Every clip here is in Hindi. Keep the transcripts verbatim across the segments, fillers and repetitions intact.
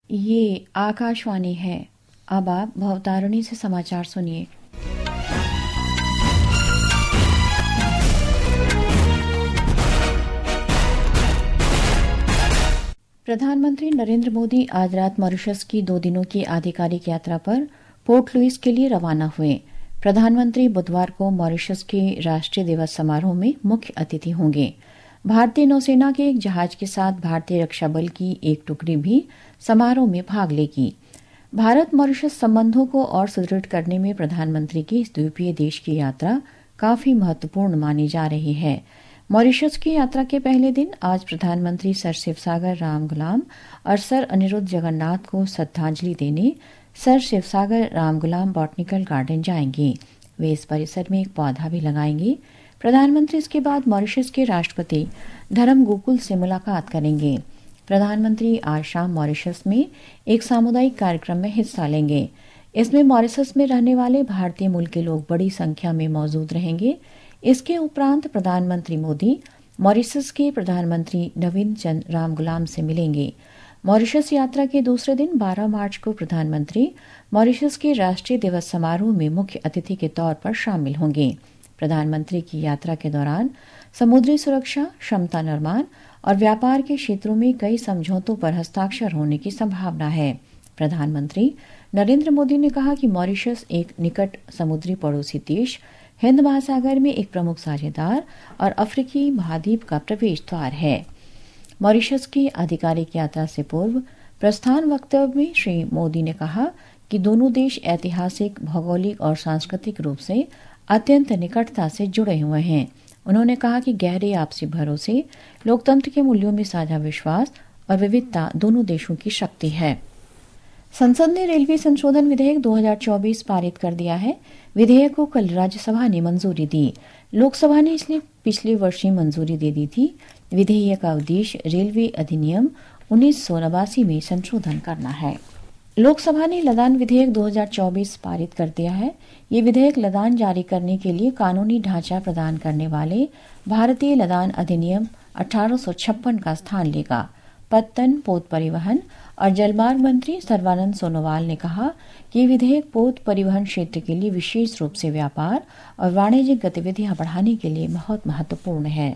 ये आकाशवाणी है। अब आप भवतारिणी से समाचार सुनिए। प्रधानमंत्री नरेंद्र मोदी आज रात मॉरिशस की दो दिनों की आधिकारिक यात्रा पर पोर्ट लुइस के लिए रवाना हुए। प्रधानमंत्री बुधवार को मॉरिशस के राष्ट्रीय दिवस समारोह में मुख्य अतिथि होंगे। भारतीय नौसेना के एक जहाज के साथ भारतीय रक्षा बल की एक टुकड़ी भी समारोह में भाग लेगी। भारत मॉरिशस संबंधों को और सुदृढ़ करने में प्रधानमंत्री की इस द्वीपीय देश की यात्रा काफी महत्वपूर्ण मानी जा रही है। मॉरिशस की यात्रा के पहले दिन आज प्रधानमंत्री सर शिवसागर रामगुलाम और सर अनिरुद्ध जगन्नाथ को श्रद्धांजलि देने sir Shivsagar Ramgoolam botanical garden जाएंगे। वे इस परिसर में एक पौधा भी लगाएंगे। प्रधानमंत्री इसके बाद मॉरिशस के राष्ट्रपति धर्म गोकुल से मुलाकात करेंगे। प्रधानमंत्री आज शाम मॉरिशस में एक सामुदायिक कार्यक्रम में हिस्सा लेंगे। इसमें मॉरिशस में रहने वाले भारतीय मूल के लोग बड़ी संख्या में मौजूद रहेंगे। इसके उपरांत प्रधानमंत्री मोदी मॉरिशस के प्रधानमंत्री नवीन चंद्र रामगुलाम से मिलेंगे। मॉरिशस यात्रा के दूसरे दिन बारह मार्च को प्रधानमंत्री मॉरिशस के राष्ट्रीय दिवस समारोह में मुख्य अतिथि के तौर पर शामिल होंगे। प्रधानमंत्री की यात्रा के दौरान समुद्री सुरक्षा, क्षमता निर्माण और व्यापार के क्षेत्रों में कई समझौतों पर हस्ताक्षर होने की संभावना है। प्रधानमंत्री नरेंद्र मोदी ने कहा कि मॉरिशस एक निकट समुद्री पड़ोसी देश, हिंद महासागर में एक प्रमुख साझेदार और अफ्रीकी महाद्वीप का प्रवेश द्वार है। मॉरिशस की आधिकारिक यात्रा से पूर्व प्रस्थान वक्तव्य में श्री मोदी ने कहा कि दोनों देश ऐतिहासिक, भौगोलिक और सांस्कृतिक रूप से अत्यंत निकटता से जुड़े हुए हैं। उन्होंने कहा कि गहरे आपसी भरोसे, लोकतंत्र के मूल्यों में साझा विश्वास और विविधता दोनों देशों की शक्ति है। संसद ने रेलवे संशोधन विधेयक दो हज़ार चौबीस पारित कर दिया है। विधेयक को कल राज्यसभा ने मंजूरी दी। लोकसभा ने इसलिए पिछले वर्ष ही मंजूरी दे दी थी। विधेयक का उद्देश्य रेलवे अधिनियम उन्नीस सौ नवासी में संशोधन करना है। लोकसभा ने लदान विधेयक दो हज़ार चौबीस पारित कर दिया है। ये विधेयक लदान जारी करने के लिए कानूनी ढांचा प्रदान करने वाले भारतीय लदान अधिनियम अठारह सौ छप्पन का स्थान लेगा। पत्तन, पोत परिवहन और जलमार्ग मंत्री सर्बानंद सोनोवाल ने कहा कि विधेयक पोत परिवहन क्षेत्र के लिए विशेष रूप से व्यापार और वाणिज्यिक गतिविधियां बढ़ाने के लिए बहुत महत्वपूर्ण है।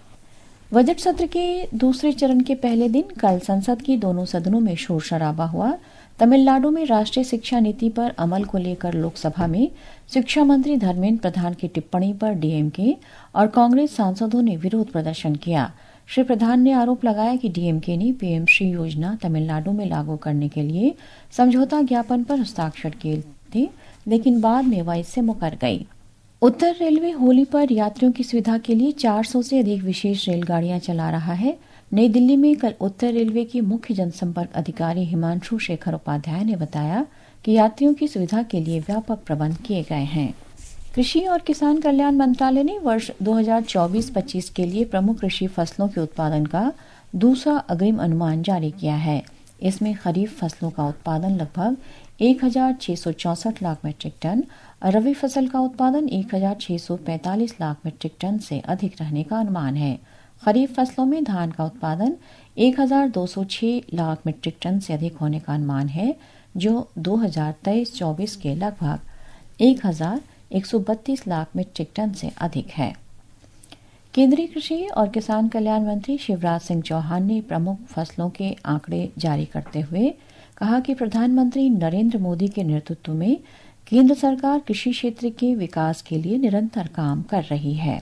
बजट सत्र के दूसरे चरण के पहले दिन कल संसद की दोनों सदनों में शोर शराबा हुआ। तमिलनाडु में राष्ट्रीय शिक्षा नीति पर अमल को लेकर लोकसभा में शिक्षा मंत्री धर्मेंद्र प्रधान की टिप्पणी पर डीएमके और कांग्रेस सांसदों ने विरोध प्रदर्शन किया। श्री प्रधान ने आरोप लगाया कि डीएमके ने पीएमश्री योजना तमिलनाडु में लागू करने के लिए समझौता ज्ञापन पर हस्ताक्षर किए थे, लेकिन बाद में वह इससे मुकर गई। उत्तर रेलवे होली पर यात्रियों की सुविधा के लिए चार सौ से अधिक विशेष रेलगाड़ियां चला रहा है। नई दिल्ली में कल उत्तर रेलवे के मुख्य जनसंपर्क अधिकारी हिमांशु शेखर उपाध्याय ने बताया कि यात्रियों की सुविधा के लिए व्यापक प्रबंध किए गए हैं। कृषि और किसान कल्याण मंत्रालय ने वर्ष दो हज़ार चौबीस पच्चीस के लिए प्रमुख कृषि फसलों के उत्पादन का दूसरा अग्रिम अनुमान जारी किया है। इसमें खरीफ फसलों का उत्पादन लगभग एक हजार छह सौ चौसठ लाख मीट्रिक टन और रबी फसल का उत्पादन एक हजार छह सौ पैंतालीस लाख मीट्रिक टन से अधिक रहने का अनुमान है। खरीफ फसलों में धान का उत्पादन एक हजार दो सौ छह लाख मीट्रिक टन से अधिक होने का अनुमान है, जो दो हज़ार तेईस चौबीस के लगभग एक हजार एक सौ बत्तीस लाख मीट्रिक टन से अधिक है। केंद्रीय कृषि और किसान कल्याण मंत्री शिवराज सिंह चौहान ने प्रमुख फसलों के आंकड़े जारी करते हुए कहा कि प्रधानमंत्री नरेंद्र मोदी के नेतृत्व में केंद्र सरकार कृषि क्षेत्र के विकास के लिए निरंतर काम कर रही है।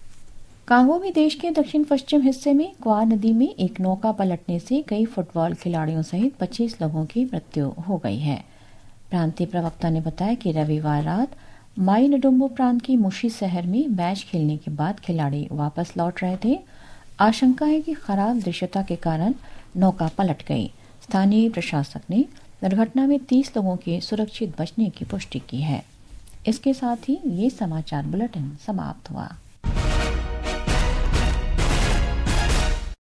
कांगो में देश के दक्षिण पश्चिम हिस्से में क्वा नदी में एक नौका पलटने से कई फुटबॉल खिलाड़ियों सहित पच्चीस लोगों की मृत्यु हो गई है। प्रांतीय प्रवक्ता ने बताया कि रविवार रात माई नडुम्बो प्रांत की मुशी शहर में मैच खेलने के बाद खिलाड़ी वापस लौट रहे थे। आशंका है कि खराब दृश्यता के कारण नौका पलट गई। स्थानीय प्रशासक ने दुर्घटना में तीस लोगों के सुरक्षित बचने की पुष्टि की है। इसके साथ ही ये समाचार बुलेटिन समाप्त हुआ।